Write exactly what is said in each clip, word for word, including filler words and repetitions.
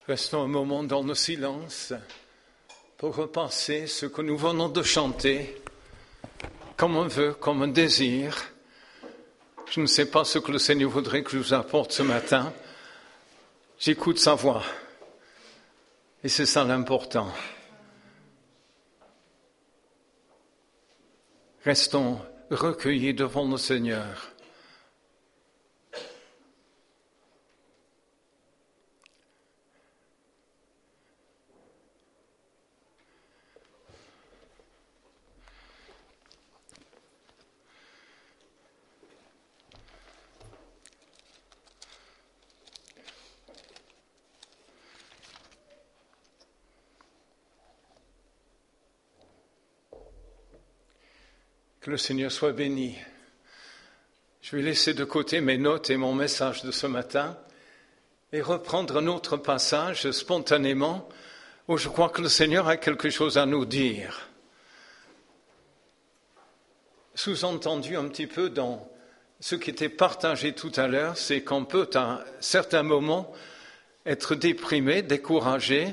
Restons un moment dans le silence pour repenser ce que nous venons de chanter, comme un vœu, comme un désir. Je ne sais pas ce que le Seigneur voudrait que je vous apporte ce matin. J'écoute sa voix. Et c'est ça l'important. Restons recueillis devant le Seigneur. Que le Seigneur soit béni. Je vais laisser de côté mes notes et mon message de ce matin et reprendre un autre passage spontanément où je crois que le Seigneur a quelque chose à nous dire. Sous-entendu un petit peu dans ce qui était partagé tout à l'heure, c'est qu'on peut à certains moments être déprimé, découragé,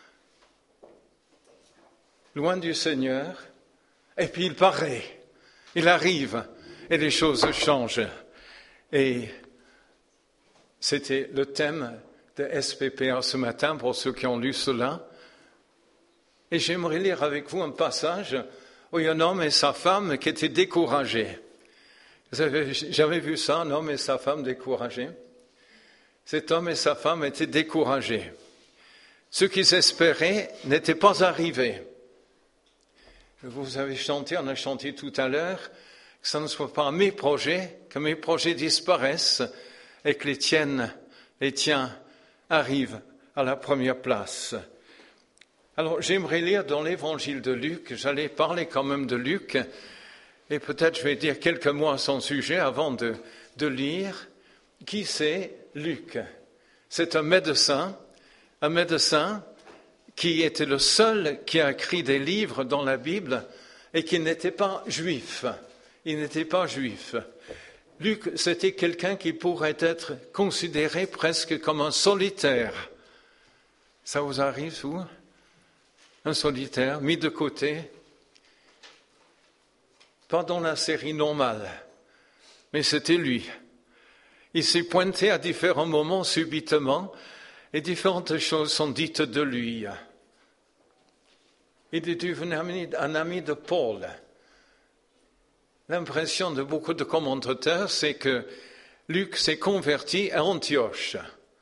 loin du Seigneur, et puis il paraît. Il arrive et les choses changent. Et c'était le thème de S P P A ce matin pour ceux qui ont lu cela. Et j'aimerais lire avec vous un passage où il y a un homme et sa femme qui étaient découragés. Vous avez jamais vu ça, un homme et sa femme découragés? Cet homme et sa femme étaient découragés. Ce qu'ils espéraient n'était pas arrivé. Vous avez chanté, on a chanté tout à l'heure, que ce ne soit pas mes projets, que mes projets disparaissent et que les tiennes, les tiens arrivent à la première place. Alors, j'aimerais lire dans l'évangile de Luc, j'allais parler quand même de Luc, et peut-être je vais dire quelques mots à son sujet avant de, de lire. Qui c'est Luc? C'est un médecin, un médecin qui était le seul qui a écrit des livres dans la Bible et qui n'était pas juif. Il n'était pas juif. Luc, c'était quelqu'un qui pourrait être considéré presque comme un solitaire. Ça vous arrive, vous? Un solitaire, mis de côté. Pas dans la série normale, mais c'était lui. Il s'est pointé à différents moments subitement et différentes choses sont dites de lui. Il est devenu un ami de Paul. L'impression de beaucoup de commentateurs, c'est que Luc s'est converti à Antioche.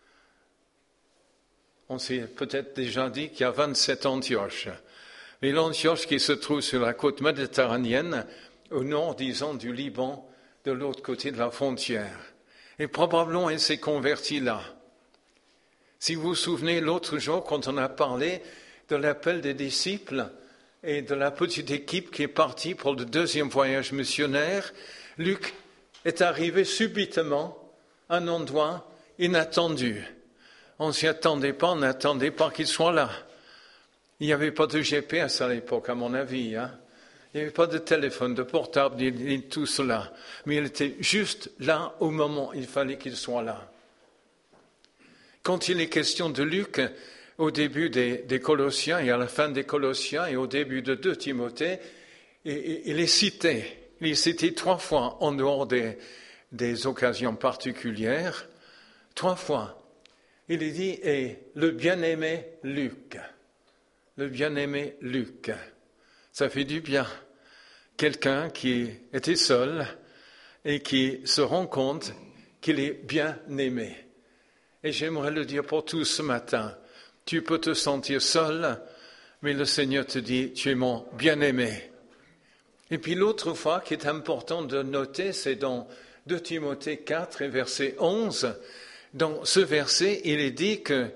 On s'est peut-être déjà dit qu'il y a vingt-sept Antioches. Mais l'Antioche qui se trouve sur la côte méditerranéenne, au nord, disons, du Liban, de l'autre côté de la frontière. Et probablement, il s'est converti là. Si vous vous souvenez, l'autre jour, quand on a parlé de l'appel des disciples et de la petite équipe qui est partie pour le deuxième voyage missionnaire, Luc est arrivé subitement à un endroit inattendu. On ne s'y attendait pas, on n'attendait pas qu'il soit là. Il n'y avait pas de G P S à l'époque, à mon avis. Hein. Il n'y avait pas de téléphone, de portable, ni tout cela. Mais il était juste là au moment où il fallait qu'il soit là. Quand il est question de Luc, au début des, des Colossiens et à la fin des Colossiens et au début de deux Timothée, il, il est cité. Il est cité trois fois en dehors des, des occasions particulières. Trois fois. Il est dit, et le bien-aimé Luc. Le bien-aimé Luc. Ça fait du bien. Quelqu'un qui était seul et qui se rend compte qu'il est bien-aimé. Et j'aimerais le dire pour tous ce matin. Tu peux te sentir seul, mais le Seigneur te dit, tu es mon bien-aimé. Et puis l'autre fois qui est important de noter, c'est dans deux Timothée quatre et verset onze. Dans ce verset, il est dit que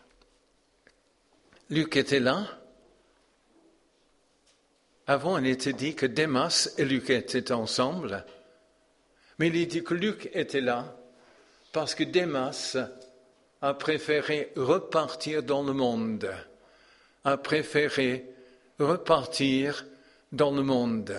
Luc était là. Avant, il était dit que Démas et Luc étaient ensemble. Mais il est dit que Luc était là parce que Démas a préféré repartir dans le monde, a préféré repartir dans le monde.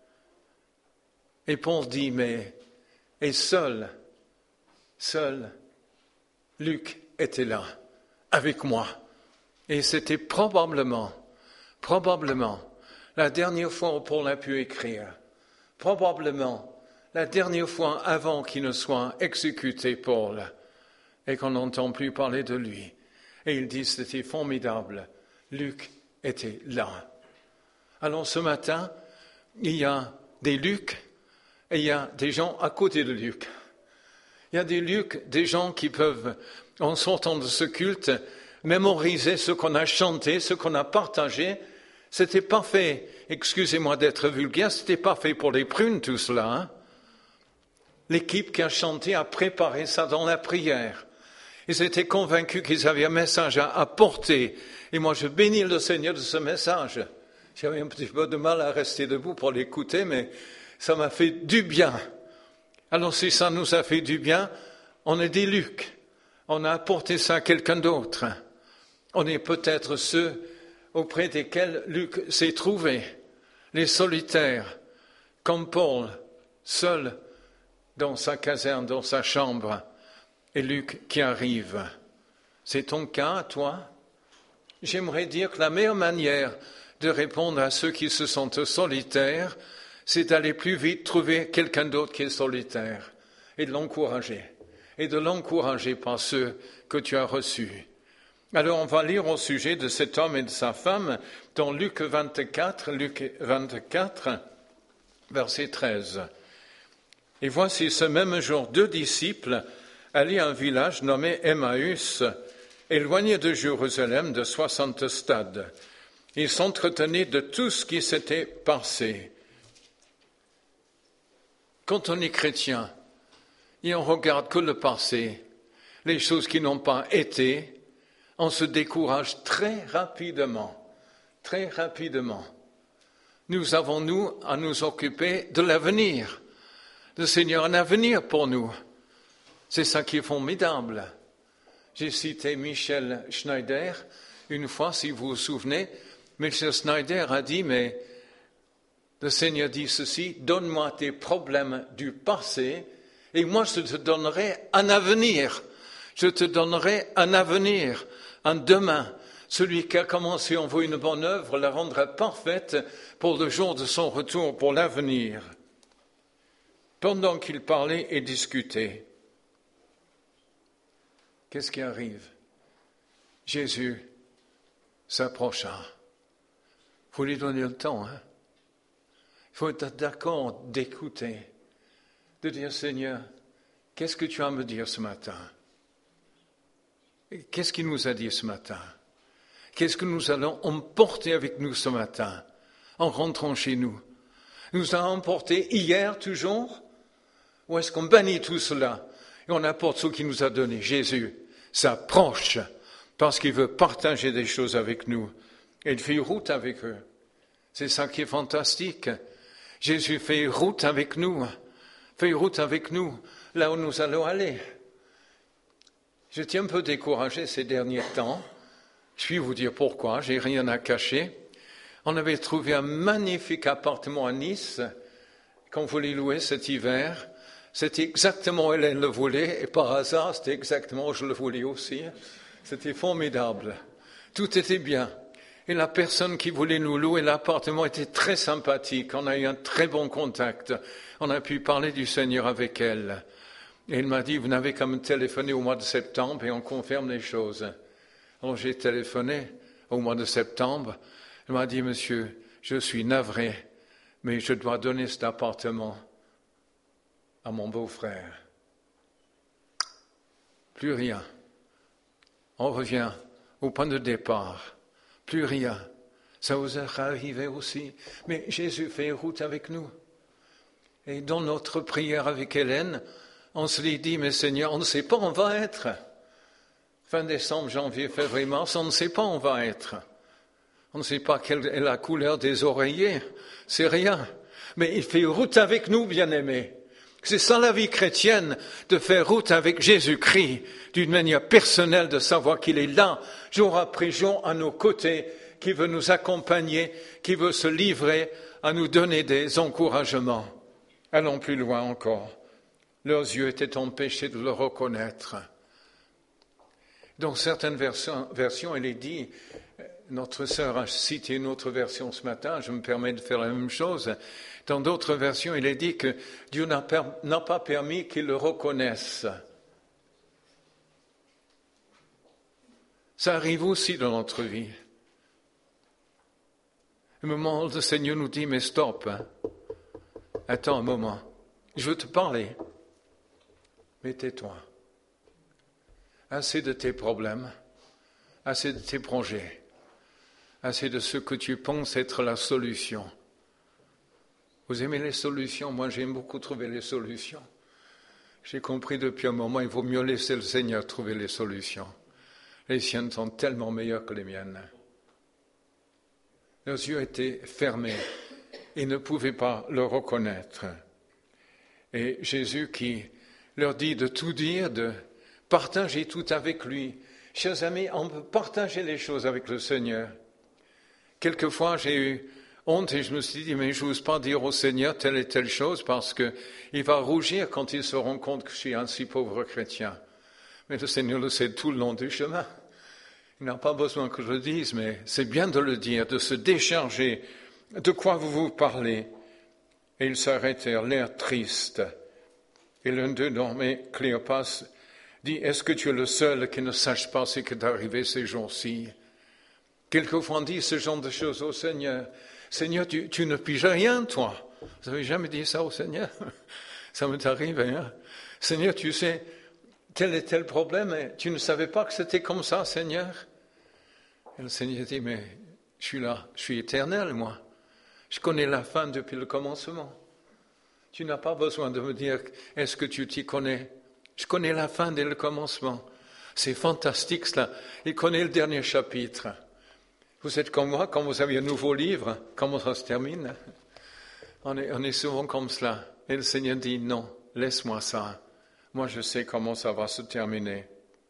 Et Paul dit, mais, et seul, seul, Luc était là, avec moi. Et c'était probablement, probablement, la dernière fois où Paul a pu écrire. Probablement, la dernière fois avant qu'il ne soit exécuté, Paul, et qu'on n'entend plus parler de lui. Et il dit, c'était formidable. Luc était là. Alors ce matin, il y a des Lucs et il y a des gens à côté de Luc. Il y a des Lucs, des gens qui peuvent, en sortant de ce culte, mémoriser ce qu'on a chanté, ce qu'on a partagé. C'était pas fait, excusez-moi d'être vulgaire, c'était pas fait pour les prunes tout cela. Hein? L'équipe qui a chanté a préparé ça dans la prière. Ils étaient convaincus qu'ils avaient un message à apporter. Et moi, je bénis le Seigneur de ce message. J'avais un petit peu de mal à rester debout pour l'écouter, mais ça m'a fait du bien. Alors si ça nous a fait du bien, on est des Lucs. On a apporté ça à quelqu'un d'autre. On est peut-être ceux auprès desquels Luc s'est trouvé. Les solitaires, comme Paul, seul dans sa caserne, dans sa chambre. Et Luc qui arrive. C'est ton cas, toi? J'aimerais dire que la meilleure manière de répondre à ceux qui se sentent solitaires, c'est d'aller plus vite trouver quelqu'un d'autre qui est solitaire et de l'encourager. Et de l'encourager par ceux que tu as reçus. Alors on va lire au sujet de cet homme et de sa femme dans Luc vingt-quatre, Luc vingt-quatre, verset treize. Et voici ce même jour, deux disciples allaient à un village nommé Emmaüs, éloigné de Jérusalem de soixante stades. Ils s'entretenaient de tout ce qui s'était passé. Quand on est chrétien, et on regarde que le passé, les choses qui n'ont pas été, on se décourage très rapidement, très rapidement. Nous avons, nous, à nous occuper de l'avenir. Le Seigneur a un avenir pour nous. C'est ça qui est formidable. J'ai cité Michel Schneider une fois, si vous vous souvenez. Michel Schneider a dit, mais le Seigneur dit ceci, donne-moi tes problèmes du passé et moi je te donnerai un avenir. Je te donnerai un avenir, un demain. Celui qui a commencé en vous une bonne œuvre la rendra parfaite pour le jour de son retour, pour l'avenir. Pendant qu'il parlait et discutait, qu'est-ce qui arrive? Jésus s'approcha. Il faut lui donner le temps. Hein? Il faut être d'accord d'écouter, de dire, Seigneur, qu'est-ce que tu as à me dire ce matin? Qu'est-ce qu'il nous a dit ce matin? Qu'est-ce que nous allons emporter avec nous ce matin, en rentrant chez nous? Nous avons emporté hier toujours? Ou est-ce qu'on bannit tout cela et on apporte ce qu'il nous a donné? Jésus s'approche parce qu'il veut partager des choses avec nous. Et il fait route avec eux. C'est ça qui est fantastique. Jésus fait route avec nous, fait route avec nous, là où nous allons aller. J'étais un peu découragé ces derniers temps. Je vais vous dire pourquoi, j'ai rien à cacher. On avait trouvé un magnifique appartement à Nice qu'on voulait louer cet hiver. C'était exactement où Hélène le voulait, et par hasard, c'était exactement où je le voulais aussi. C'était formidable. Tout était bien. Et la personne qui voulait nous louer l'appartement était très sympathique. On a eu un très bon contact. On a pu parler du Seigneur avec elle. Et elle m'a dit, vous n'avez qu'à me téléphoner au mois de septembre et on confirme les choses. Alors j'ai téléphoné au mois de septembre. Elle m'a dit, monsieur, je suis navré, mais je dois donner cet appartement à mon beau-frère. Plus rien. On revient au point de départ. Plus rien. Ça vous est arrivé aussi. Mais Jésus fait route avec nous. Et dans notre prière avec Hélène, on se dit, mais Seigneur, on ne sait pas où on va être. Fin décembre, janvier, février, mars, on ne sait pas où on va être. On ne sait pas quelle est la couleur des oreillers. C'est rien. Mais il fait route avec nous, bien-aimés. C'est ça la vie chrétienne, de faire route avec Jésus-Christ, d'une manière personnelle, de savoir qu'il est là, jour après jour, à nos côtés, qui veut nous accompagner, qui veut se livrer à nous donner des encouragements. Allons plus loin encore. Leurs yeux étaient empêchés de le reconnaître. Dans certaines versions, versions, il est dit, notre sœur a cité une autre version ce matin, je me permets de faire la même chose. Dans d'autres versions, il est dit que Dieu n'a, per, n'a pas permis qu'ils le reconnaissent. Ça arrive aussi dans notre vie. Un moment où le Seigneur nous dit, mais stop, hein. Attends un moment, je veux te parler, mais tais-toi. Assez de tes problèmes, assez de tes projets, assez de ce que tu penses être la solution. Vous aimez les solutions? Moi, j'aime beaucoup trouver les solutions. J'ai compris depuis un moment, il vaut mieux laisser le Seigneur trouver les solutions. Les siennes sont tellement meilleures que les miennes. Leurs yeux étaient fermés. Ils ne pouvaient pas le reconnaître. Et Jésus qui leur dit de tout dire, de partager tout avec lui. Chers amis, on peut partager les choses avec le Seigneur. Quelquefois, j'ai eu honte et je me suis dit, mais je n'ose pas dire au Seigneur telle et telle chose parce qu'il va rougir quand il se rend compte que je suis un si pauvre chrétien. Mais le Seigneur le sait tout le long du chemin. Il n'a pas besoin que je le dise, mais c'est bien de le dire, de se décharger. De quoi vous vous parlez? Et ils s'arrêtèrent, l'air triste. Et l'un d'eux, nommé Cléopas, dit, est-ce que tu es le seul qui ne sache pas ce qui est arrivé ces jours-ci? Quelquefois on dit ce genre de choses au Seigneur. Seigneur, tu, tu ne piges rien, toi. Vous n'avez jamais dit ça au Seigneur? Ça m'est arrivé, hein? Seigneur, tu sais, tel et tel problème, et tu ne savais pas que c'était comme ça, Seigneur? Et le Seigneur dit, mais je suis là, je suis éternel, moi. Je connais la fin depuis le commencement. Tu n'as pas besoin de me dire, est-ce que tu t'y connais? Je connais la fin dès le commencement. C'est fantastique, cela. Il connaît le dernier chapitre. Vous êtes comme moi, quand vous avez un nouveau livre, comment ça se termine? On est, on est souvent comme cela. Et le Seigneur dit, non, laisse-moi ça. Moi, je sais comment ça va se terminer.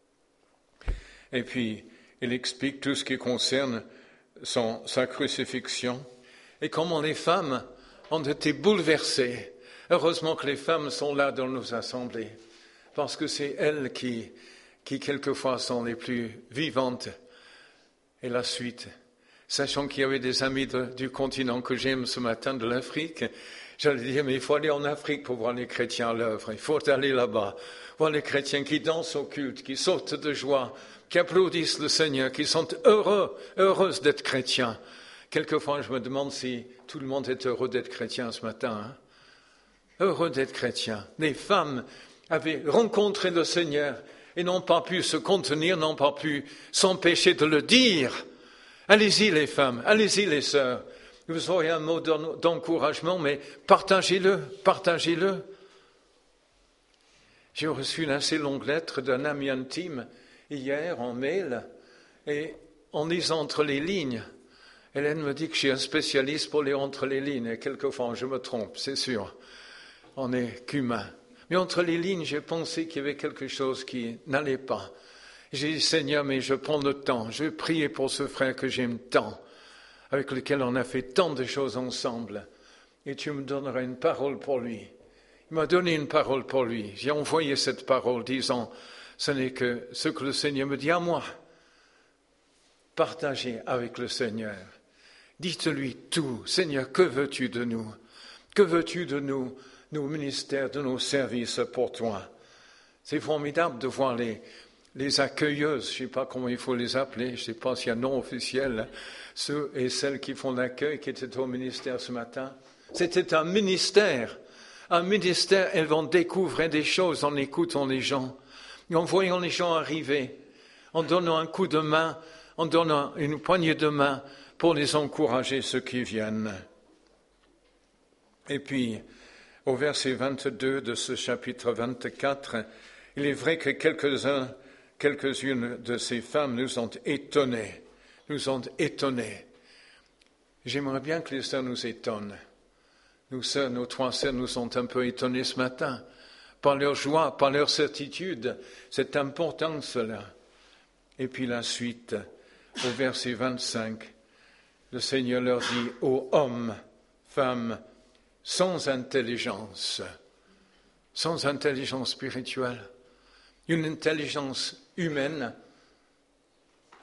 Et puis, il explique tout ce qui concerne son, sa crucifixion et comment les femmes ont été bouleversées. Heureusement que les femmes sont là dans nos assemblées, parce que c'est elles qui, qui quelquefois sont les plus vivantes. Et la suite, sachant qu'il y avait des amis de, du continent que j'aime ce matin, de l'Afrique, j'allais dire, mais il faut aller en Afrique pour voir les chrétiens à l'œuvre. Il faut aller là-bas, voir les chrétiens qui dansent au culte, qui sautent de joie, qui applaudissent le Seigneur, qui sont heureux, heureuses d'être chrétiens. Quelquefois, je me demande si tout le monde est heureux d'être chrétien ce matin. Hein? Heureux d'être chrétien. Les femmes avaient rencontré le Seigneur et n'ont pas pu se contenir, n'ont pas pu s'empêcher de le dire. Allez-y les femmes, allez-y les sœurs. Vous aurez un mot d'encouragement, mais partagez-le, partagez-le. J'ai reçu une assez longue lettre d'un ami intime hier en mail, et en lisant entre les lignes, Hélène me dit que je suis un spécialiste pour lire entre les lignes, et quelquefois je me trompe, c'est sûr. On n'est qu'humain. Mais entre les lignes, j'ai pensé qu'il y avait quelque chose qui n'allait pas. J'ai dit, Seigneur, mais je prends le temps, je vais prier pour ce frère que j'aime tant, avec lequel on a fait tant de choses ensemble, et tu me donneras une parole pour lui. Il m'a donné une parole pour lui. J'ai envoyé cette parole disant, ce n'est que ce que le Seigneur me dit à moi. Partagez avec le Seigneur. Dites-lui tout. Seigneur, que veux-tu de nous? Que veux-tu de nous, nos ministères, de nos services pour toi? C'est formidable de voir les, les accueilleuses, je ne sais pas comment il faut les appeler, je ne sais pas s'il y a un nom officiel, ceux et celles qui font l'accueil, qui étaient au ministère ce matin. C'était un ministère. Un ministère, elles vont découvrir des choses en écoutant les gens, en voyant les gens arriver, en donnant un coup de main, en donnant une poignée de main pour les encourager, ceux qui viennent. Et puis, au verset vingt-deux de ce chapitre vingt-quatre, il est vrai que quelques-uns, quelques-unes de ces femmes nous ont étonnés, nous ont étonnés. J'aimerais bien que les sœurs nous étonnent. Nous sœurs, nos trois sœurs nous ont un peu étonnés ce matin, par leur joie, par leur certitude. C'est important cela. Et puis la suite, au verset vingt-cinq, le Seigneur leur dit, ô hommes, femmes, sans intelligence, sans intelligence spirituelle, une intelligence humaine,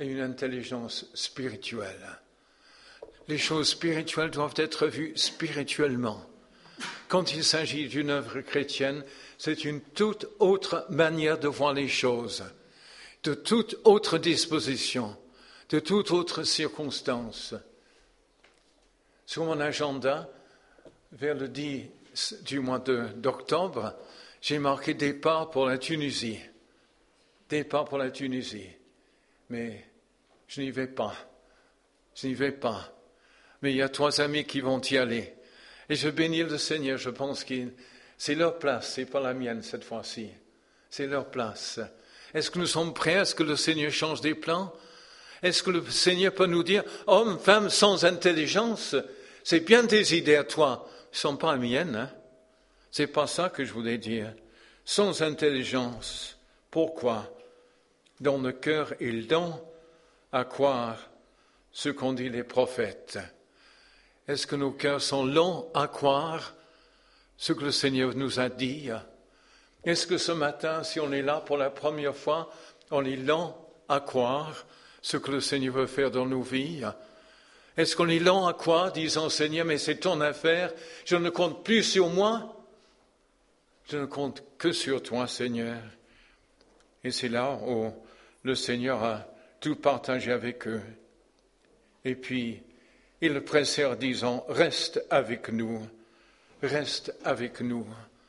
et une intelligence spirituelle. Les choses spirituelles doivent être vues spirituellement. Quand il s'agit d'une œuvre chrétienne, c'est une toute autre manière de voir les choses, de toute autre disposition, de toute autre circonstance. Sur mon agenda, vers le dix du mois de, d'octobre, j'ai marqué départ pour la Tunisie. Départ pour la Tunisie. Mais je n'y vais pas. Je n'y vais pas. Mais il y a trois amis qui vont y aller. Et je bénis le Seigneur, je pense que c'est leur place, c'est pas la mienne cette fois-ci. C'est leur place. Est-ce que nous sommes prêts à ce que le Seigneur change des plans? Est-ce que le Seigneur peut nous dire, homme, femme sans intelligence, c'est bien tes idées à toi, ne sont pas les miennes. Hein? C'est pas ça que je voulais dire. Sans intelligence, pourquoi? Dans le cœur, il donne à croire ce qu'ont dit les prophètes. Est-ce que nos cœurs sont longs à croire ce que le Seigneur nous a dit? Est-ce que ce matin, si on est là pour la première fois, on est lent à croire ce que le Seigneur veut faire dans nos vies? Est-ce qu'on est lent à croire, disant, Seigneur, mais c'est ton affaire, je ne compte plus sur moi, je ne compte que sur toi, Seigneur. Et c'est là où le Seigneur a tout partagé avec eux. Et puis, ils le pressèrent, disant, reste avec nous, reste avec nous.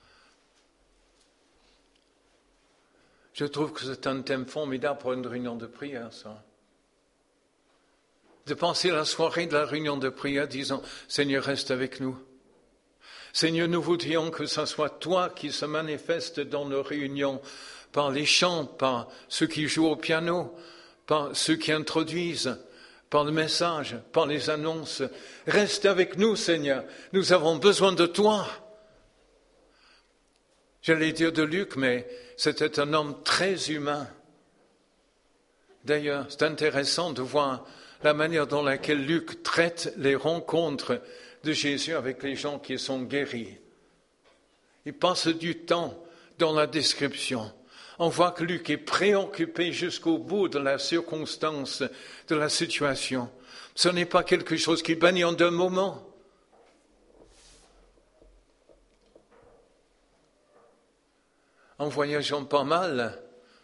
Je trouve que c'est un thème formidable pour une réunion de prière, ça. De penser à la soirée de la réunion de prière, disant, Seigneur, reste avec nous. Seigneur, nous voudrions que ce soit toi qui se manifeste dans nos réunions, par les chants, par ceux qui jouent au piano, par ceux qui introduisent, par le message, par les annonces. Reste avec nous, Seigneur. Nous avons besoin de toi. J'allais dire de Luc, mais c'était un homme très humain. D'ailleurs, c'est intéressant de voir la manière dont laquelle Luc traite les rencontres de Jésus avec les gens qui sont guéris. Il passe du temps dans la description. On voit que Luc est préoccupé jusqu'au bout de la circonstance, de la situation. Ce n'est pas quelque chose qui bannit en deux moments. En voyageant pas mal,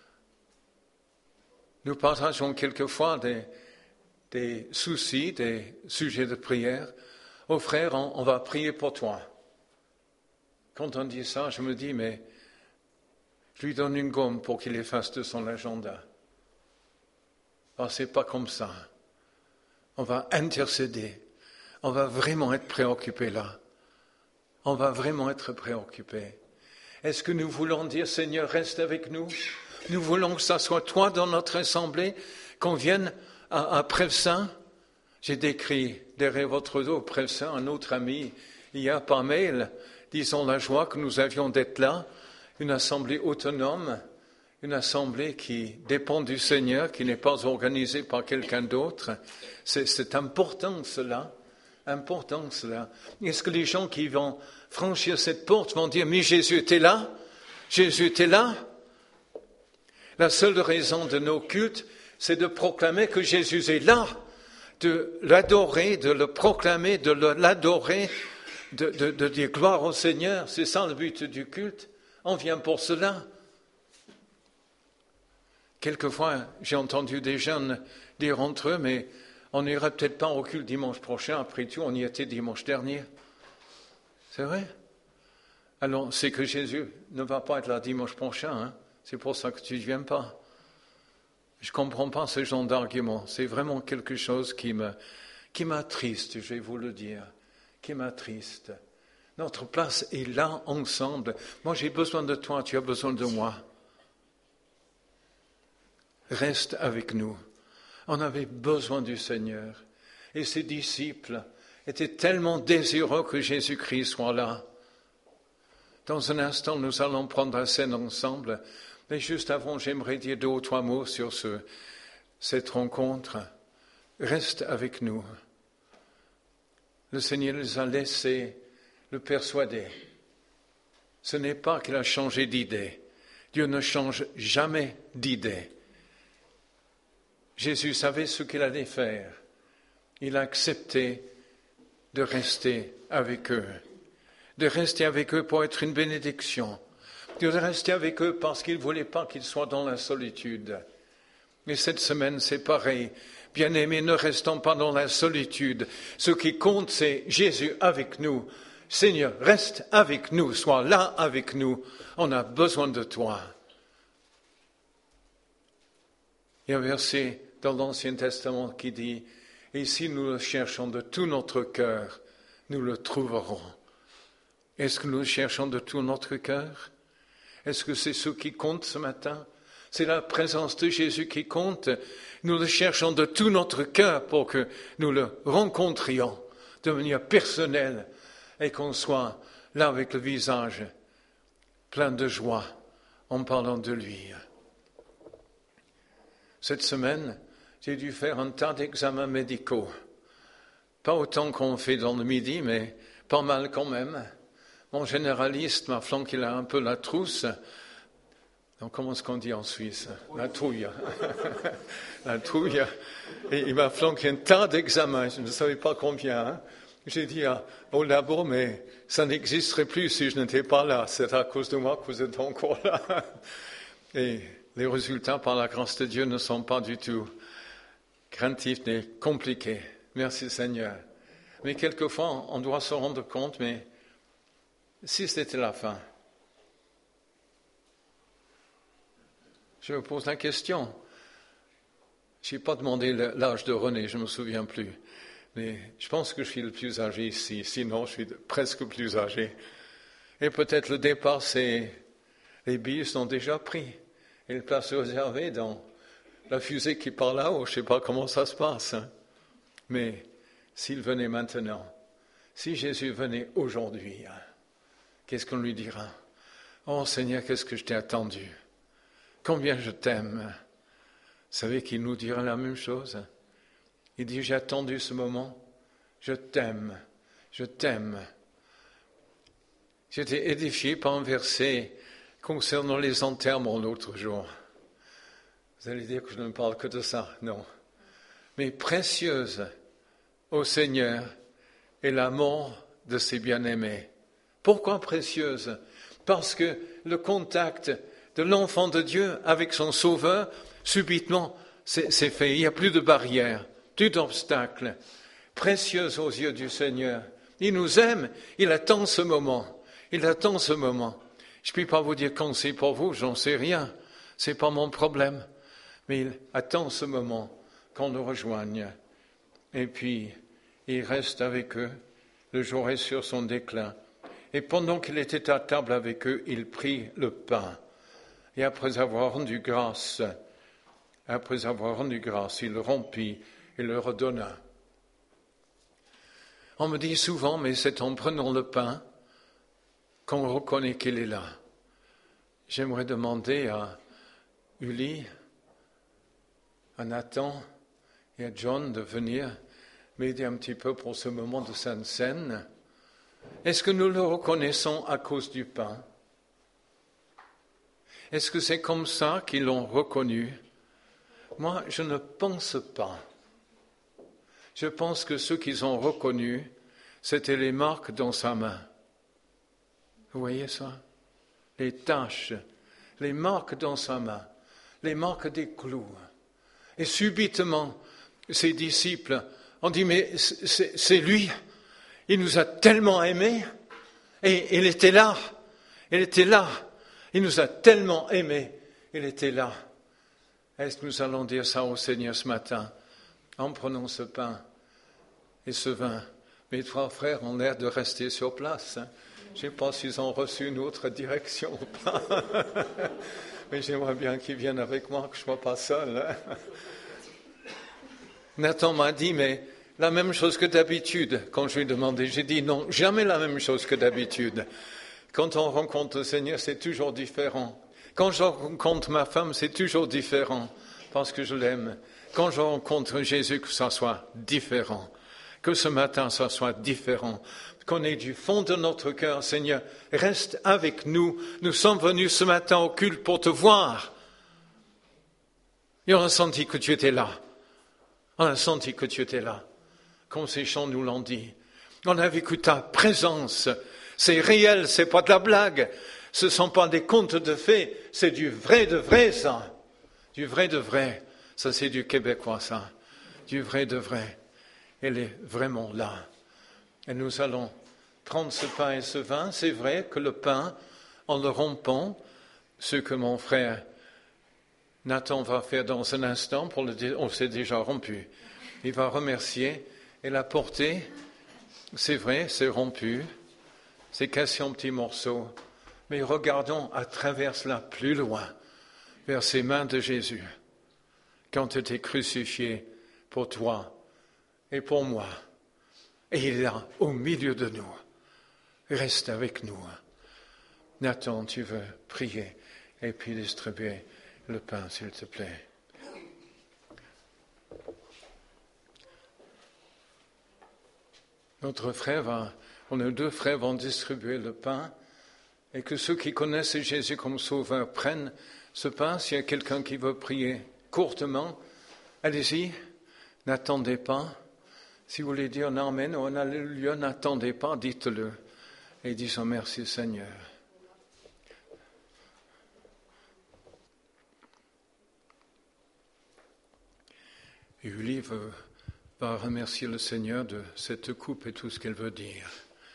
nous partageons quelquefois des, des soucis, des sujets de prière. Oh frère, on, on va prier pour toi. Quand on dit ça, je me dis, mais je lui donne une gomme pour qu'il efface de son agenda. Ah, c'est pas comme ça. On va intercéder. On va vraiment être préoccupé là. On va vraiment être préoccupé. Est-ce que nous voulons dire, Seigneur, reste avec nous? Nous voulons que ça soit toi dans notre assemblée, qu'on vienne à, à Prèves-Saint. J'ai décrit derrière votre dos, Prèves-Saint, un autre ami, hier par mail, disons la joie que nous avions d'être là, une assemblée autonome, une assemblée qui dépend du Seigneur, qui n'est pas organisée par quelqu'un d'autre. C'est, c'est important cela, important cela. Est-ce que les gens qui vont franchir cette porte vont dire, mais Jésus était là? Jésus était là? La seule raison de nos cultes, c'est de proclamer que Jésus est là, de l'adorer, de le proclamer, de l'adorer, de, de, de dire gloire au Seigneur. C'est ça le but du culte. On vient pour cela. Quelquefois, j'ai entendu des jeunes dire entre eux, mais on n'ira peut-être pas au culte dimanche prochain, après tout, on y était dimanche dernier. C'est vrai? Alors, c'est que Jésus ne va pas être là dimanche prochain, hein? C'est pour ça que tu ne viens pas. Je ne comprends pas ce genre d'argument. C'est vraiment quelque chose qui me, qui m'attriste, je vais vous le dire, qui m'attriste. Notre place est là, ensemble. Moi, j'ai besoin de toi, tu as besoin de moi. Reste avec nous. On avait besoin du Seigneur. Et ses disciples étaient tellement désireux que Jésus-Christ soit là. Dans un instant, nous allons prendre la scène ensemble. Mais juste avant, j'aimerais dire deux ou trois mots sur ce, cette rencontre. Reste avec nous. Le Seigneur nous a laissé le persuader. Ce n'est pas qu'il a changé d'idée. Dieu ne change jamais d'idée. Jésus savait ce qu'il allait faire. Il a accepté de rester avec eux, de rester avec eux pour être une bénédiction, de rester avec eux parce qu'il ne voulait pas qu'ils soient dans la solitude. Et cette semaine, c'est pareil. Bien-aimés, ne restons pas dans la solitude. Ce qui compte, c'est Jésus avec nous. Seigneur, reste avec nous, sois là avec nous. On a besoin de toi. Il y a un verset dans l'Ancien Testament qui dit « Et si nous le cherchons de tout notre cœur, nous le trouverons. » Est-ce que nous le cherchons de tout notre cœur? Est-ce que c'est ce qui compte ce matin? C'est la présence de Jésus qui compte. Nous le cherchons de tout notre cœur pour que nous le rencontrions de manière personnelle et qu'on soit là avec le visage plein de joie en parlant de lui. Cette semaine, j'ai dû faire un tas d'examens médicaux. Pas autant qu'on fait dans le midi, mais pas mal quand même. Mon généraliste m'a flanqué là un peu la trousse. Donc, comment est-ce qu'on dit en Suisse? La trouille. La trouille. Et il m'a flanqué un tas d'examens. Je ne savais pas combien. Hein. J'ai dit ah, au labo, mais ça n'existerait plus si je n'étais pas là. C'est à cause de moi que vous êtes encore là. Et les résultats, par la grâce de Dieu, ne sont pas du tout craintifs ni compliqués. Merci Seigneur. Mais quelquefois, on doit se rendre compte, mais si c'était la fin, je me pose la question. Je n'ai pas demandé l'âge de René, je ne me souviens plus. Mais je pense que je suis le plus âgé ici, sinon je suis presque plus âgé. Et peut-être le départ, c'est les billets sont déjà pris. Et les places réservées dans la fusée qui part là-haut, je ne sais pas comment ça se passe. Hein. Mais s'il venait maintenant, si Jésus venait aujourd'hui, hein, qu'est-ce qu'on lui dira? Oh Seigneur, qu'est-ce que je t'ai attendu? Combien je t'aime. Vous savez qu'il nous dira la même chose. Il dit, j'ai attendu ce moment. Je t'aime. Je t'aime. J'étais édifié par un verset concernant les enterrements l'autre jour. Vous allez dire que je ne parle que de ça. Non. Mais précieuse au Seigneur est la mort de ses bien-aimés. Pourquoi précieuse? Parce que le contact de l'enfant de Dieu avec son Sauveur, subitement, c'est, c'est fait. Il n'y a plus de barrière, plus d'obstacles. Précieuse aux yeux du Seigneur. Il nous aime, il attend ce moment. Il attend ce moment. Je ne puis pas vous dire quand c'est pour vous, j'en sais rien. Ce n'est pas mon problème. Mais il attend ce moment qu'on le rejoigne. Et puis, il reste avec eux. Le jour est sur son déclin. Et pendant qu'il était à table avec eux, il prit le pain. Et après avoir rendu grâce, après avoir rendu grâce, il le rompit et le redonna. On me dit souvent, mais c'est en prenant le pain qu'on reconnaît qu'il est là. J'aimerais demander à Uli, à Nathan et à John de venir m'aider un petit peu pour ce moment de Sainte Seine. Est-ce que nous le reconnaissons à cause du pain? Est-ce que c'est comme ça qu'ils l'ont reconnu? Moi, je ne pense pas. Je pense que ceux qu'ils ont reconnus, c'était les marques dans sa main. Vous voyez ça? Les taches, les marques dans sa main, les marques des clous. Et subitement, ses disciples ont dit, mais c'est, c'est lui, il nous a tellement aimés, et il était là, il était là, il nous a tellement aimés, il était là. Est-ce que nous allons dire ça au Seigneur ce matin, en prenant ce pain et ce vin? Mes trois frères ont l'air de rester sur place. Hein. Je ne sais pas s'ils ont reçu une autre direction ou pas. Mais j'aimerais bien qu'ils viennent avec moi, que je ne sois pas seul. Hein. Nathan m'a dit, mais la même chose que d'habitude. Quand je lui ai demandé, j'ai dit non, jamais la même chose que d'habitude. Quand on rencontre le Seigneur, c'est toujours différent. Quand je rencontre ma femme, c'est toujours différent, parce que je l'aime. Quand je rencontre Jésus, que ça soit différent. Que ce matin, ça soit différent. Qu'on ait du fond de notre cœur, Seigneur, reste avec nous. Nous sommes venus ce matin au culte pour te voir. Et on a senti que tu étais là, On a senti que tu étais là, comme ces chants nous l'ont dit. On a vécu ta présence. C'est réel, c'est pas de la blague. Ce ne sont pas des contes de fées, c'est du vrai de vrai, ça. Du vrai de vrai. Ça, c'est du québécois, ça. Du vrai de vrai. Elle est vraiment là. Et nous allons prendre ce pain et ce vin. C'est vrai que le pain, en le rompant, ce que mon frère Nathan va faire dans un instant, pour le dé... on s'est déjà rompu. Il va remercier et la porter. C'est vrai, c'est rompu. C'est cassé en petits morceaux. Mais regardons à travers cela plus loin, vers ces mains de Jésus, quand il était crucifié pour toi et pour moi. Et il est là, au milieu de nous. Reste avec nous. Nathan, tu veux prier et puis distribuer le pain, s'il te plaît. Notre frère va, on a deux frères vont distribuer le pain et que ceux qui connaissent Jésus comme sauveur prennent ce pain. S'il y a quelqu'un qui veut prier courtement, allez-y, n'attendez pas. Si vous voulez dire un amen ou un alléluia, n'attendez pas, dites-le. Et disons merci Seigneur. Et Julie veut, va remercier le Seigneur de cette coupe et tout ce qu'elle veut dire.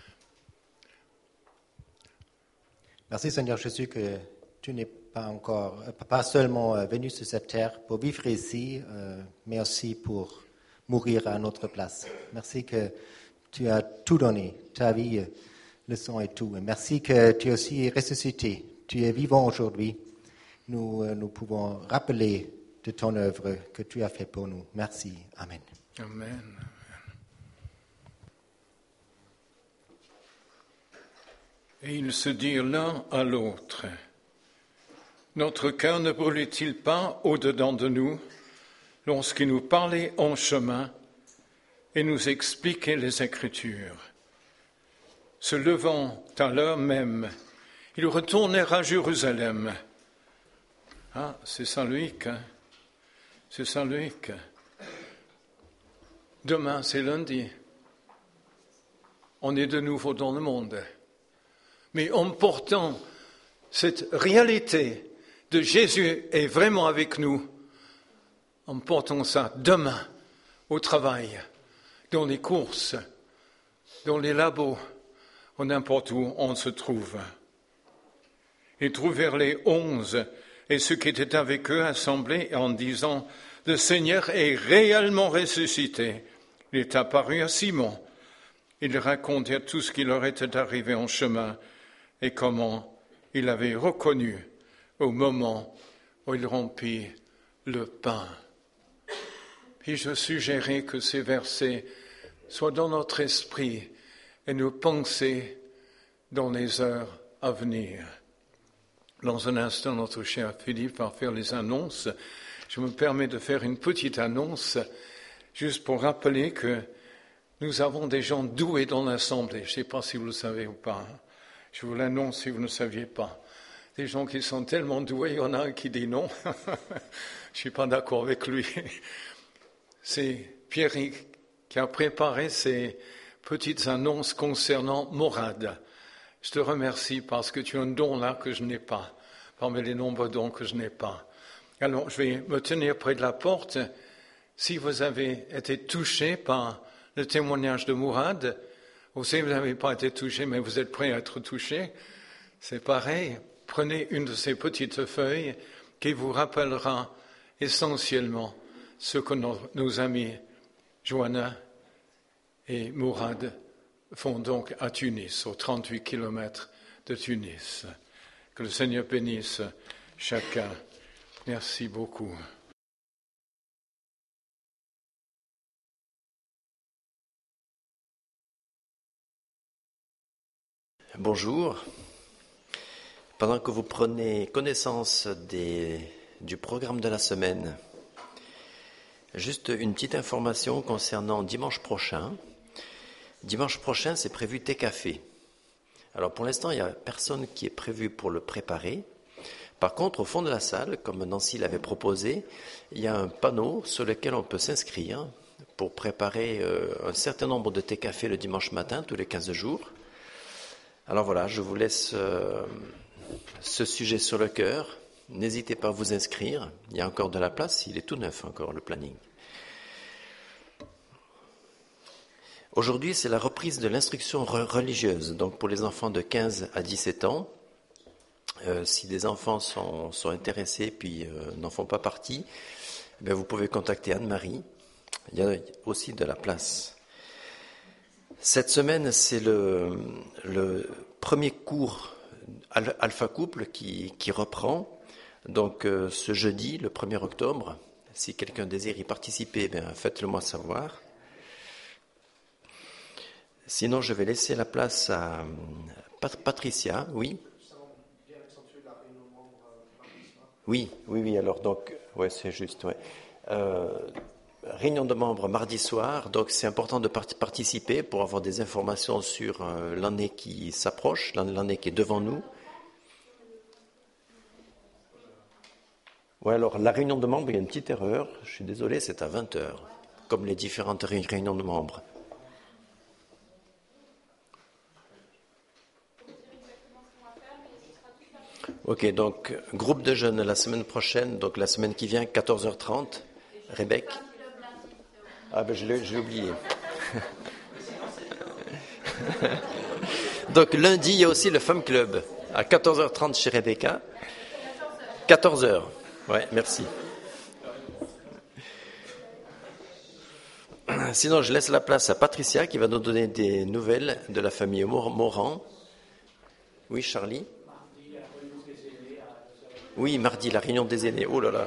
Merci Seigneur Jésus que tu n'es pas encore, pas seulement venu sur cette terre pour vivre ici, mais aussi pour mourir à notre place. Merci que tu as tout donné, ta vie, le sang et tout. Et merci que tu es aussi ressuscité. Tu es vivant aujourd'hui. Nous, nous pouvons rappeler de ton œuvre que tu as fait pour nous. Merci. Amen. Amen. Et ils se dirent l'un à l'autre, notre cœur ne brûlait-il pas au-dedans de nous lorsqu'il nous parlait en chemin et nous expliquait les Écritures? Se levant à l'heure même, ils retournèrent à Jérusalem. Ah, c'est Saint-Luc, hein? C'est Saint-Luc. Demain, c'est lundi. On est de nouveau dans le monde. Mais en portant cette réalité de Jésus est vraiment avec nous, en portant ça demain au travail, dans les courses, dans les labos, ou n'importe où on se trouve. Ils trouvèrent les onze et ceux qui étaient avec eux assemblés en disant « Le Seigneur est réellement ressuscité ». Il est apparu à Simon. Ils racontèrent tout ce qui leur était arrivé en chemin et comment il avait reconnu au moment où il rompit le pain. Puis je suggérais que ces versets soient dans notre esprit et nous penser dans les heures à venir. Dans un instant, notre cher Philippe va faire les annonces. Je me permets de faire une petite annonce, juste pour rappeler que nous avons des gens doués dans l'Assemblée. Je ne sais pas si vous le savez ou pas. Je vous l'annonce si vous ne saviez pas. Des gens qui sont tellement doués, il y en a un qui dit non. Je ne suis pas d'accord avec lui. C'est Pierre qui a préparé ces petites annonces concernant Morad. Je te remercie parce que tu as un don là que je n'ai pas, parmi les nombreux dons que je n'ai pas. Alors, je vais me tenir près de la porte. Si vous avez été touché par le témoignage de Mourad, ou si vous n'avez pas été touché, mais vous êtes prêt à être touché, c'est pareil. Prenez une de ces petites feuilles qui vous rappellera essentiellement ce que nos, nos amis Joanna et Mourad font donc à Tunis, aux trente-huit kilomètres de Tunis. Que le Seigneur bénisse chacun. Merci beaucoup. Bonjour. Pendant que vous prenez connaissance des, du programme de la semaine, juste une petite information concernant dimanche prochain. Dimanche prochain, c'est prévu thé café. Alors pour l'instant, il n'y a personne qui est prévu pour le préparer. Par contre, au fond de la salle, comme Nancy l'avait proposé, il y a un panneau sur lequel on peut s'inscrire pour préparer euh, un certain nombre de thé café le dimanche matin, tous les quinze jours. Alors voilà, je vous laisse euh, ce sujet sur le cœur. N'hésitez pas à vous inscrire. Il y a encore de la place, il est tout neuf encore, le planning. Aujourd'hui, c'est la reprise de l'instruction religieuse, donc pour les enfants de quinze à dix-sept ans. Euh, si des enfants sont, sont intéressés puis euh, n'en font pas partie, eh bien, vous pouvez contacter Anne-Marie. Il y a aussi de la place. Cette semaine, c'est le, le premier cours Alpha Couple qui, qui reprend. Donc euh, ce jeudi, le premier octobre, si quelqu'un désire y participer, bien, faites-le moi savoir. Sinon, je vais laisser la place à Pat- Patricia, oui. Oui, oui, oui, alors donc, ouais, c'est juste, ouais. Euh, réunion de membres mardi soir, donc c'est important de part- participer pour avoir des informations sur euh, l'année qui s'approche, l'année qui est devant nous. Ouais, alors la réunion de membres, il y a une petite erreur, je suis désolé, c'est à vingt heures, comme les différentes ré- réunions de membres. Ok, donc groupe de jeunes la semaine prochaine, donc la semaine qui vient, quatorze heures trente. Rebecca. Ah ben je l'ai, je l'ai oublié. Donc lundi, il y a aussi le Femme Club à quatorze heures trente chez Rebecca. quatorze heures. Ouais, merci. Sinon, je laisse la place à Patricia qui va nous donner des nouvelles de la famille Morand. Oui, Charlie. Oui, mardi, la réunion des aînés. Oh là là.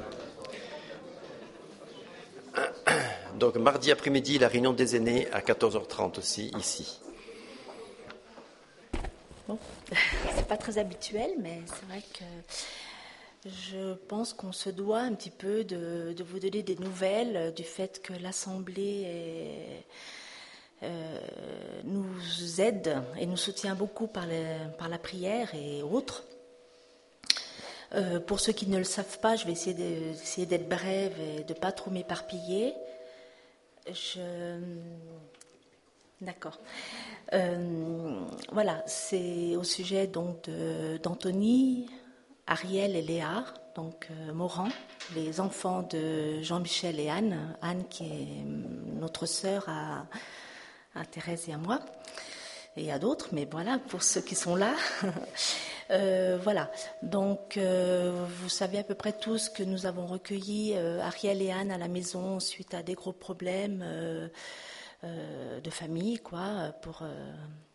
Donc, mardi après-midi, la réunion des aînés à quatorze heures trente aussi, ici. Bon, c'est pas très habituel, mais c'est vrai que je pense qu'on se doit un petit peu de, de vous donner des nouvelles du fait que l'Assemblée est, euh, nous aide et nous soutient beaucoup par, les, par la prière et autres. Euh, pour ceux qui ne le savent pas, je vais essayer, de, essayer d'être brève et de ne pas trop m'éparpiller. Je... D'accord. Euh, voilà, c'est au sujet donc de, d'Anthony, Ariel et Léa, donc euh, Morand, les enfants de Jean-Michel et Anne, Anne qui est notre sœur à, à Thérèse et à moi, et à d'autres, mais voilà, pour ceux qui sont là. Euh, voilà, donc euh, vous savez à peu près tous que nous avons recueilli euh, Ariel et Anne à la maison suite à des gros problèmes euh, euh, de famille, quoi. Pour, euh...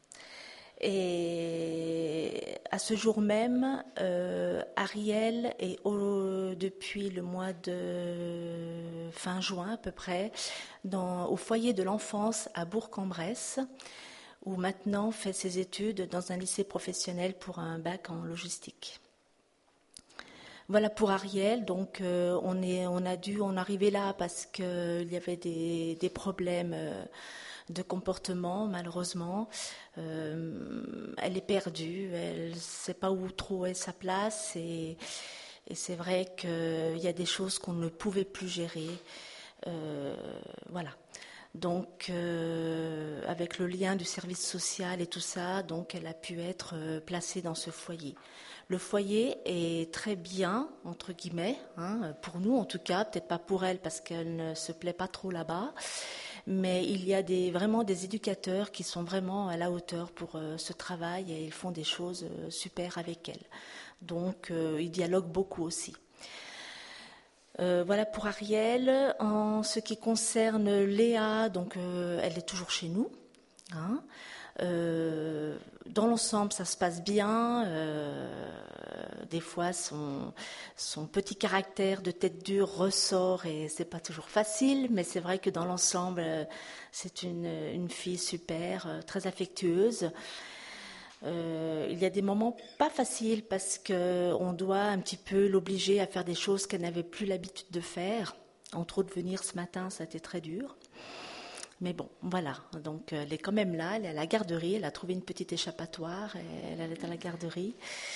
Et à ce jour même, euh, Ariel est au, depuis le mois de fin juin à peu près dans, au foyer de l'enfance à Bourg-en-Bresse, où maintenant fait ses études dans un lycée professionnel pour un bac en logistique. Voilà pour Ariel, donc euh, on, est, on a dû en arriver là parce qu'il y avait des, des problèmes euh, de comportement, malheureusement. Euh, elle est perdue, elle ne sait pas où trouver sa place et, et c'est vrai qu'il y a des choses qu'on ne pouvait plus gérer. Euh, voilà. Donc, euh, avec le lien du service social et tout ça, donc elle a pu être euh, placée dans ce foyer. Le foyer est très bien, entre guillemets, hein, pour nous en tout cas, peut-être pas pour elle parce qu'elle ne se plaît pas trop là-bas, mais il y a des, vraiment des éducateurs qui sont vraiment à la hauteur pour euh, ce travail et ils font des choses euh, super avec elle. Donc, euh, ils dialoguent beaucoup aussi. Euh, voilà pour Ariel. En ce qui concerne Léa, donc euh, elle est toujours chez nous. Hein. Euh, dans l'ensemble, ça se passe bien. Euh, des fois, son, son petit caractère de tête dure ressort et c'est pas toujours facile, mais c'est vrai que dans l'ensemble, c'est une, une fille super, très affectueuse. Euh, il y a des moments pas faciles parce qu'on doit un petit peu l'obliger à faire des choses qu'elle n'avait plus l'habitude de faire. Entre autres, venir ce matin, ça a été très dur. Mais bon, voilà. Donc, elle est quand même là. Elle est à la garderie. Elle a trouvé une petite échappatoire. Et elle est à la garderie.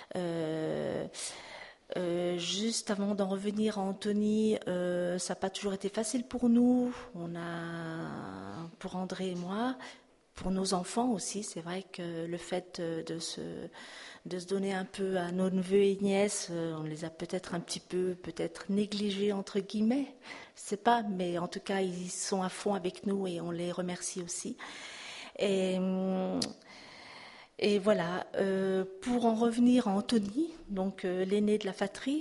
Euh, euh, juste avant d'en revenir à Anthony, euh, ça n'a pas toujours été facile pour nous. On a, pour André et moi, pour nos enfants aussi, c'est vrai que le fait de se, de se donner un peu à nos neveux et nièces, on les a peut-être un petit peu, peut-être négligés entre guillemets, je sais pas, mais en tout cas ils sont à fond avec nous et on les remercie aussi. Et, et voilà, euh, pour en revenir à Anthony, donc euh, l'aîné de la fratrie.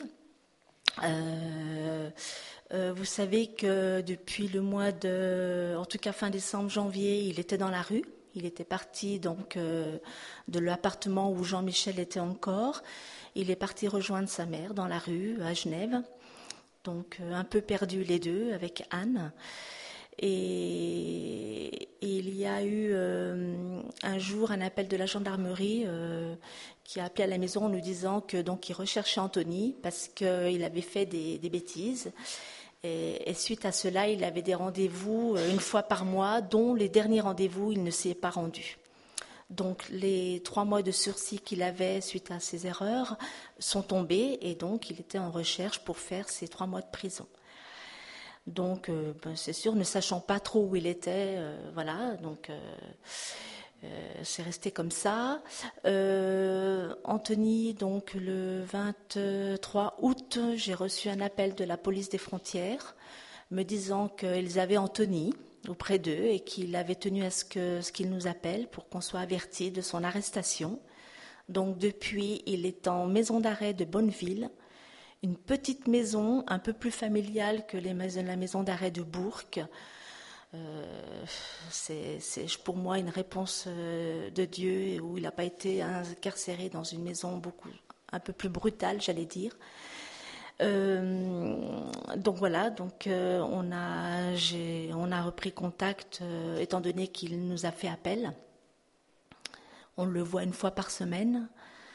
Euh, euh, vous savez que depuis le mois de, en tout cas fin décembre, janvier, il était dans la rue. Il était parti donc euh, de l'appartement où Jean-Michel était encore. Il est parti rejoindre sa mère dans la rue à Genève. Donc euh, un peu perdu les deux avec Anne. Et, et il y a eu euh, un jour un appel de la gendarmerie euh, qui a appelé à la maison en nous disant que donc il recherchait Anthony parce qu'il avait fait des, des bêtises. Et, et suite à cela, il avait des rendez-vous une fois par mois, dont les derniers rendez-vous, il ne s'y est pas rendu. Donc les trois mois de sursis qu'il avait suite à ses erreurs sont tombés et donc il était en recherche pour faire ces trois mois de prison. Donc euh, ben, c'est sûr, ne sachant pas trop où il était, euh, voilà, donc euh, euh, c'est resté comme ça. Euh, Anthony, donc le vingt-trois août, j'ai reçu un appel de la police des frontières me disant qu'ils avaient Anthony auprès d'eux et qu'il avait tenu à ce que ce qu'il nous appelle pour qu'on soit avertis de son arrestation. Donc depuis, il est en maison d'arrêt de Bonneville, une petite maison un peu plus familiale que les maisons, la maison d'arrêt de Bourg. Euh, c'est, c'est pour moi une réponse de Dieu où il n'a pas été incarcéré dans une maison beaucoup, un peu plus brutale, j'allais dire. Euh, donc voilà, donc euh, on a, j'ai, on a repris contact euh, étant donné qu'il nous a fait appel. On le voit une fois par semaine.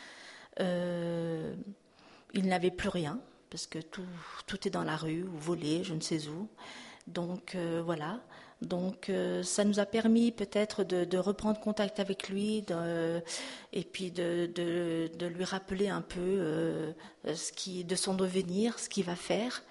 Euh, il n'avait plus rien parce que tout, tout est dans la rue ou volé, je ne sais où. Donc euh, voilà, donc euh, ça nous a permis peut-être de, de reprendre contact avec lui de, et puis de, de, de lui rappeler un peu euh, ce qui, de son devenir, ce qu'il va faire.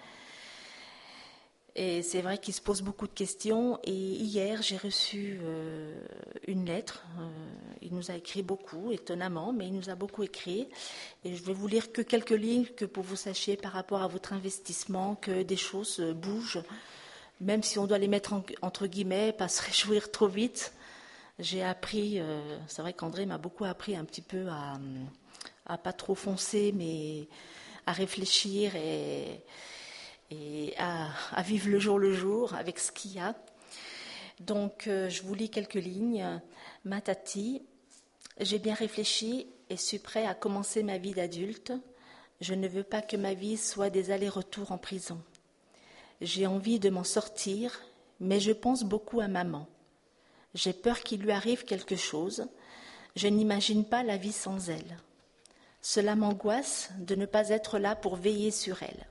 Et c'est vrai qu'il se pose beaucoup de questions. Et hier, j'ai reçu euh, une lettre. Euh, il nous a écrit beaucoup, étonnamment, mais il nous a beaucoup écrit. Et je vais vous lire que quelques lignes que pour vous sachiez par rapport à votre investissement que des choses bougent. Même si on doit les mettre en, entre guillemets, pas se réjouir trop vite. J'ai appris, euh, c'est vrai qu'André m'a beaucoup appris un petit peu à, à pas trop foncer, mais à réfléchir et, et à, à vivre le jour le jour avec ce qu'il y a. Donc, euh, je vous lis quelques lignes. Ma Tati, j'ai bien réfléchi et suis prêt à commencer ma vie d'adulte. Je ne veux pas que ma vie soit des allers-retours en prison. J'ai envie de m'en sortir, mais je pense beaucoup à maman. J'ai peur qu'il lui arrive quelque chose. Je n'imagine pas la vie sans elle. Cela m'angoisse de ne pas être là pour veiller sur elle.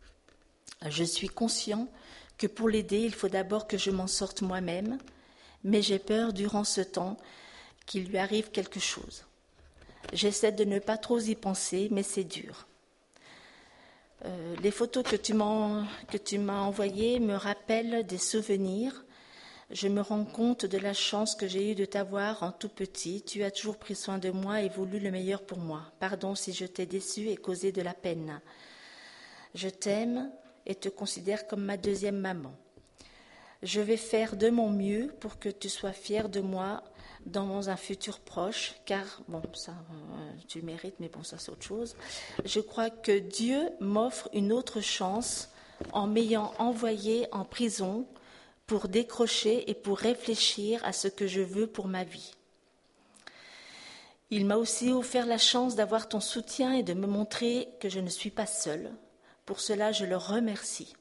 Je suis conscient que pour l'aider, il faut d'abord que je m'en sorte moi-même, mais j'ai peur durant ce temps qu'il lui arrive quelque chose. J'essaie de ne pas trop y penser, mais c'est dur. Euh, les photos que tu m'as, que tu m'as envoyées me rappellent des souvenirs. Je me rends compte de la chance que j'ai eue de t'avoir en tout petit. Tu as toujours pris soin de moi et voulu le meilleur pour moi. Pardon si je t'ai déçu et causé de la peine. Je t'aime et te considère comme ma deuxième maman. Je vais faire de mon mieux pour que tu sois fière de moi dans un futur proche, car, bon, ça, euh, tu le mérites, mais bon, ça, c'est autre chose. Je crois que Dieu m'offre une autre chance en m'ayant envoyé en prison pour décrocher et pour réfléchir à ce que je veux pour ma vie. Il m'a aussi offert la chance d'avoir ton soutien et de me montrer que je ne suis pas seule. Pour cela, je le remercie.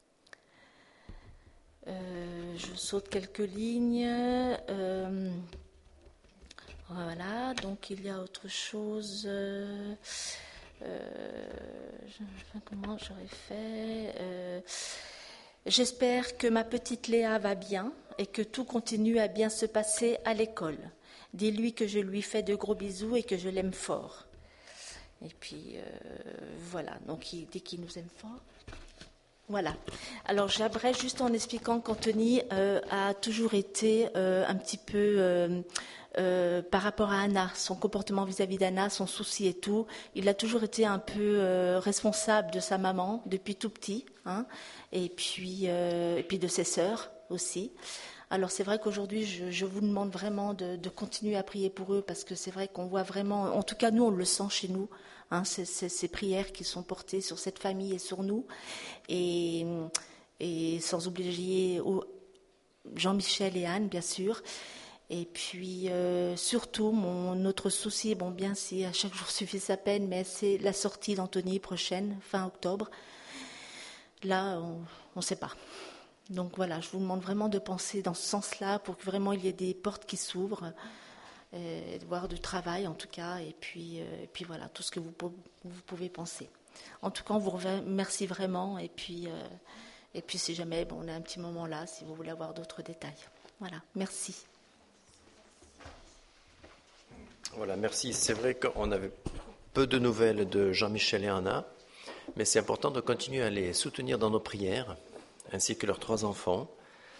Euh, je saute quelques lignes. Euh, voilà, donc il y a autre chose. Euh, euh, je ne sais pas comment j'aurais fait. Euh, j'espère que ma petite Léa va bien et que tout continue à bien se passer à l'école. Dis-lui que je lui fais de gros bisous et que je l'aime fort. Et puis, euh, voilà. Donc, il dit qu'il nous aime fort. Voilà. Alors, j'abrège juste en expliquant qu'Anthony euh, a toujours été euh, un petit peu, euh, euh, par rapport à Anna, son comportement vis-à-vis d'Anna, son souci et tout, il a toujours été un peu euh, responsable de sa maman depuis tout petit, hein, et puis, euh, et puis de ses sœurs aussi. Alors c'est vrai qu'aujourd'hui, je, je vous demande vraiment de, de continuer à prier pour eux, parce que c'est vrai qu'on voit vraiment, en tout cas nous on le sent chez nous, hein, c'est, c'est, ces prières qui sont portées sur cette famille et sur nous, et, et sans oublier Jean-Michel et Anne bien sûr, et puis euh, surtout mon autre souci, bon bien si à chaque jour suffit sa peine, mais c'est la sortie d'Anthony prochaine, fin octobre. Là on ne sait pas. Donc voilà, je vous demande vraiment de penser dans ce sens-là pour que vraiment il y ait des portes qui s'ouvrent, et de voir du travail en tout cas, et puis, euh, et puis voilà, tout ce que vous, vous pouvez penser. En tout cas, on vous remercie vraiment, et puis, euh, et puis si jamais bon, on a un petit moment là, si vous voulez avoir d'autres détails. Voilà, merci. Voilà, merci. C'est vrai qu'on avait peu de nouvelles de Jean-Michel et Anna, mais c'est important de continuer à les soutenir dans nos prières, ainsi que leurs trois enfants.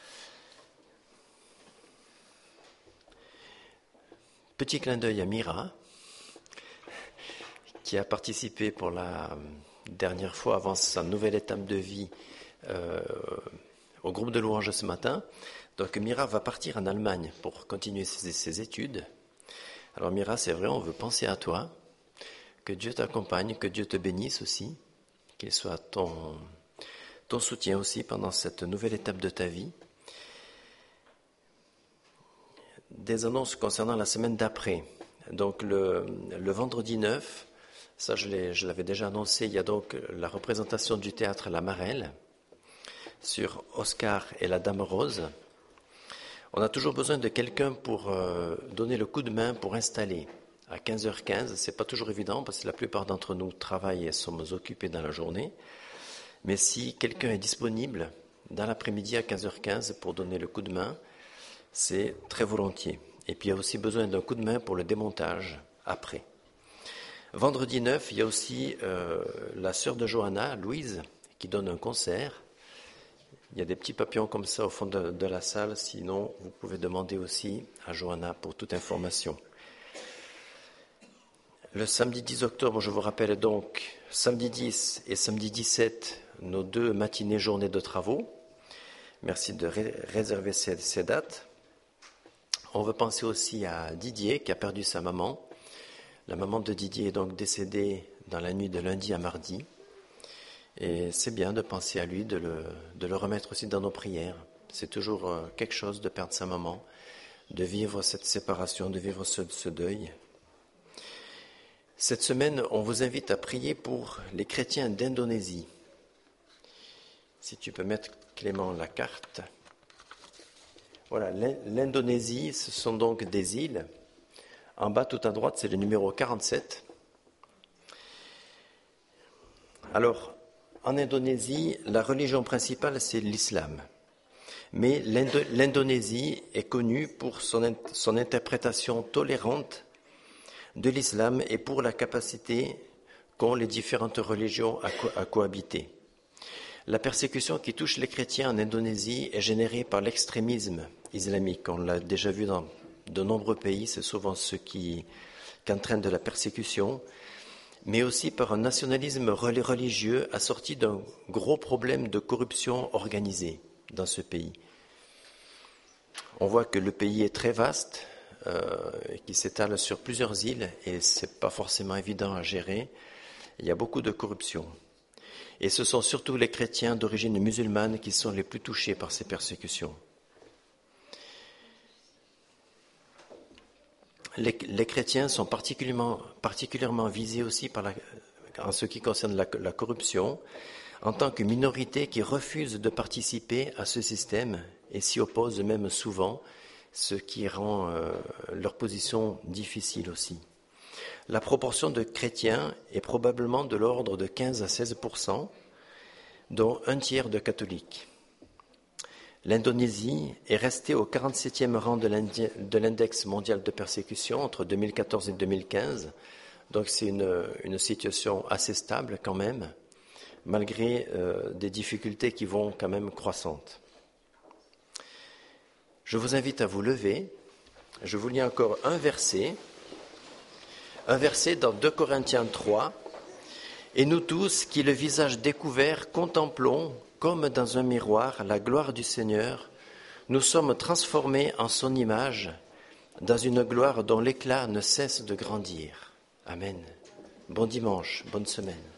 Petit clin d'œil à Mira, qui a participé pour la dernière fois avant sa nouvelle étape de vie euh, au groupe de louanges ce matin. Donc Mira va partir en Allemagne pour continuer ses, ses études. Alors Mira, c'est vrai, on veut penser à toi, que Dieu t'accompagne, que Dieu te bénisse aussi, qu'il soit ton... ton soutien aussi pendant cette nouvelle étape de ta vie. Des annonces concernant la semaine d'après. Donc le, le vendredi neuf, ça je, l'ai, je l'avais déjà annoncé, il y a donc la représentation du théâtre La Marelle sur Oscar et la Dame Rose. On a toujours besoin de quelqu'un pour euh, donner le coup de main pour installer. À quinze heures quinze, c'est pas toujours évident parce que la plupart d'entre nous travaillent et sommes occupés dans la journée. Mais si quelqu'un est disponible dans l'après-midi à quinze heures quinze pour donner le coup de main, c'est très volontiers. Et puis il y a aussi besoin d'un coup de main pour le démontage après. Vendredi neuf, il y a aussi euh, la sœur de Johanna, Louise, qui donne un concert. Il y a des petits papillons comme ça au fond de, de la salle. Sinon, vous pouvez demander aussi à Johanna pour toute information. Le samedi dix octobre, je vous rappelle donc, samedi dix et samedi dix-sept, nos deux matinées journées de travaux. Merci de ré- réserver ces, ces dates. On veut penser aussi à Didier qui a perdu sa maman. La maman de Didier est donc décédée dans la nuit de lundi à mardi. Et c'est bien de penser à lui, de le, de le remettre aussi dans nos prières. C'est toujours quelque chose de perdre sa maman, de vivre cette séparation, de vivre ce, ce deuil. Cette semaine, on vous invite à prier pour les chrétiens d'Indonésie. Si tu peux mettre, Clément, la carte. Voilà, l'Indonésie, ce sont donc des îles. En bas, tout à droite, c'est le numéro quarante-sept. Alors, en Indonésie, la religion principale, c'est l'islam. Mais l'Indo- l'Indonésie est connue pour son, son interprétation tolérante de l'islam et pour la capacité qu'ont les différentes religions à, co- à cohabiter. La persécution qui touche les chrétiens en Indonésie est générée par l'extrémisme islamique. On l'a déjà vu dans de nombreux pays, c'est souvent ce qui, qui entraîne de la persécution, mais aussi par un nationalisme religieux assorti d'un gros problème de corruption organisée dans ce pays. On voit que le pays est très vaste, euh, qui s'étale sur plusieurs îles, et c'est pas forcément évident à gérer. Il y a beaucoup de corruption. Et ce sont surtout les chrétiens d'origine musulmane qui sont les plus touchés par ces persécutions. Les, les chrétiens sont particulièrement, particulièrement visés aussi par la, en ce qui concerne la, la corruption, en tant que minorité qui refuse de participer à ce système et s'y oppose même souvent, ce qui rend euh, leur position difficile aussi. La proportion de chrétiens est probablement de l'ordre de quinze à seize pour cent, dont un tiers de catholiques. L'Indonésie est restée au quarante-septième rang de l'index mondial de persécution entre deux mille quatorze et deux mille quinze, Donc c'est une, une situation assez stable quand même, malgré euh, des difficultés qui vont quand même croissantes. Je vous invite à vous lever. Je vous lis encore un verset, un verset dans deux Corinthiens trois. « Et nous tous, qui le visage découvert, contemplons, comme dans un miroir, la gloire du Seigneur, nous sommes transformés en son image, dans une gloire dont l'éclat ne cesse de grandir. » Amen. Bon dimanche, bonne semaine.